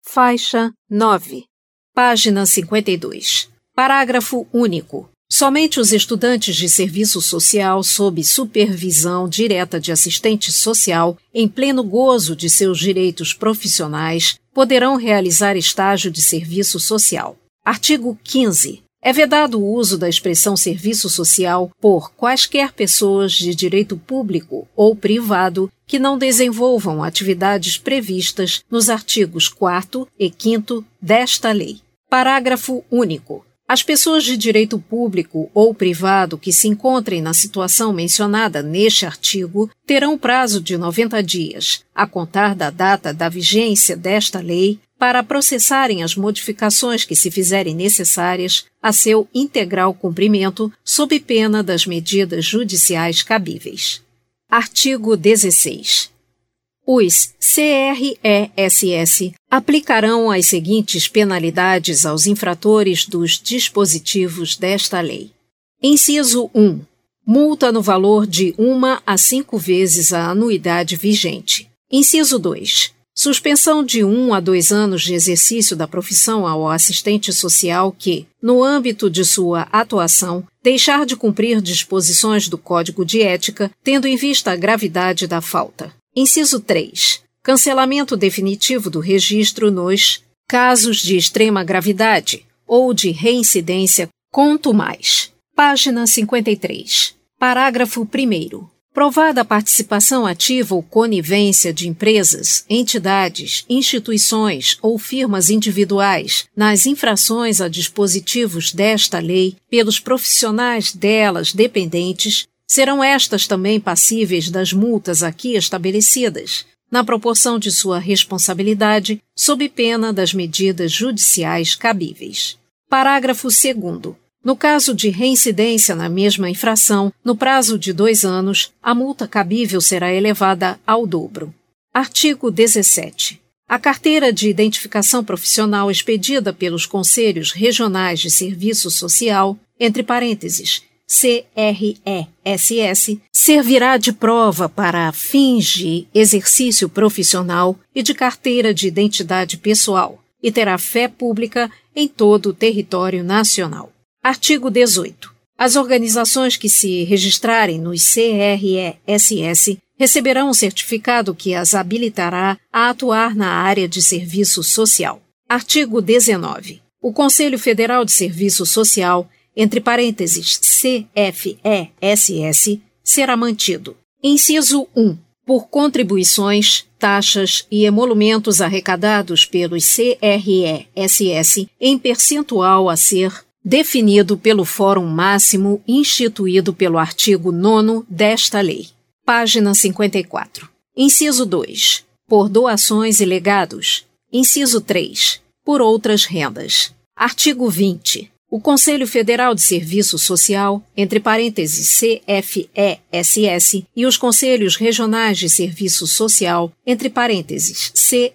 Faixa 9. Página 52. Parágrafo único. Somente os estudantes de serviço social sob supervisão direta de assistente social, em pleno gozo de seus direitos profissionais, poderão realizar estágio de serviço social. Artigo 15. É vedado o uso da expressão serviço social por quaisquer pessoas de direito público ou privado que não desenvolvam atividades previstas nos artigos 4º e 5º desta lei. Parágrafo único. As pessoas de direito público ou privado que se encontrem na situação mencionada neste artigo terão prazo de 90 dias, a contar da data da vigência desta lei, para processarem as modificações que se fizerem necessárias a seu integral cumprimento, sob pena das medidas judiciais cabíveis. Artigo 16. Os CRESS aplicarão as seguintes penalidades aos infratores dos dispositivos desta lei. Inciso 1. Multa no valor de 1 a 5 vezes a anuidade vigente. Inciso 2. Suspensão de 1 a 2 anos de exercício da profissão ao assistente social que, no âmbito de sua atuação, deixar de cumprir disposições do Código de Ética, tendo em vista a gravidade da falta. Inciso 3. Cancelamento definitivo do registro nos casos de extrema gravidade ou de reincidência contumaz. Página 53. Parágrafo 1º. Provada a participação ativa ou conivência de empresas, entidades, instituições ou firmas individuais nas infrações a dispositivos desta lei pelos profissionais delas dependentes, serão estas também passíveis das multas aqui estabelecidas, na proporção de sua responsabilidade, sob pena das medidas judiciais cabíveis. Parágrafo 2º. No caso de reincidência na mesma infração, no prazo de 2 anos, a multa cabível será elevada ao dobro. Artigo 17. A carteira de identificação profissional expedida pelos Conselhos Regionais de Serviço Social, entre parênteses, CRESS, servirá de prova para fins de exercício profissional e de carteira de identidade pessoal e terá fé pública em todo o território nacional. Artigo 18. As organizações que se registrarem nos CRESS receberão um certificado que as habilitará a atuar na área de serviço social. Artigo 19. O Conselho Federal de Serviço Social, entre parênteses CFESS, será mantido. Inciso 1. Por contribuições, taxas e emolumentos arrecadados pelos CRESS em percentual a ser definido pelo Fórum Máximo instituído pelo artigo 9º desta lei. Página 54. Inciso 2. Por doações e legados. Inciso 3. Por outras rendas. Artigo 20. O Conselho Federal de Serviço Social, entre parênteses CFESS, e os Conselhos Regionais de Serviço Social, entre parênteses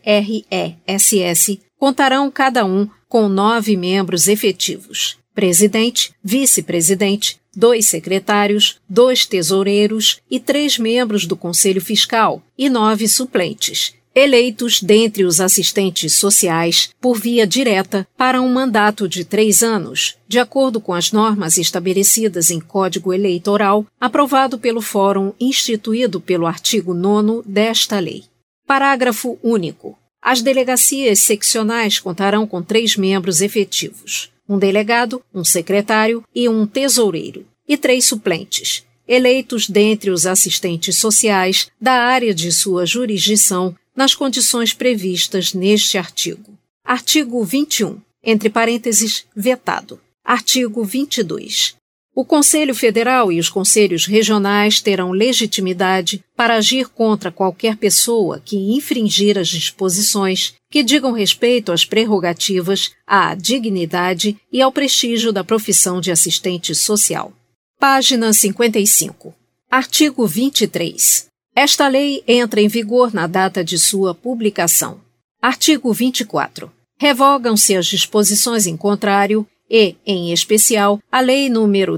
CRESS, contarão cada um com 9 membros efetivos: presidente, vice-presidente, 2 secretários, 2 tesoureiros e 3 membros do Conselho Fiscal e 9 suplentes, eleitos dentre os assistentes sociais por via direta para um mandato de 3 anos, de acordo com as normas estabelecidas em Código Eleitoral, aprovado pelo Fórum instituído pelo artigo 9º desta lei. Parágrafo único. As delegacias seccionais contarão com 3 membros efetivos: um delegado, um secretário e um tesoureiro, e 3 suplentes, eleitos dentre os assistentes sociais da área de sua jurisdição, nas condições previstas neste artigo. Artigo 21, entre parênteses, vetado. Artigo 22. O Conselho Federal e os Conselhos Regionais terão legitimidade para agir contra qualquer pessoa que infringir as disposições que digam respeito às prerrogativas, à dignidade e ao prestígio da profissão de assistente social. Página 55. Artigo 23. Esta lei entra em vigor na data de sua publicação. Artigo 24. Revogam-se as disposições em contrário e, em especial, a Lei nº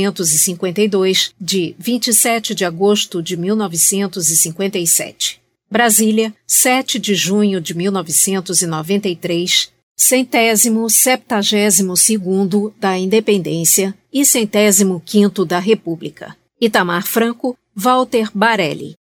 3.252, de 27 de agosto de 1957. Brasília, 7 de junho de 1993, 172º da Independência e 105º da República. Itamar Franco, Walter Barelli.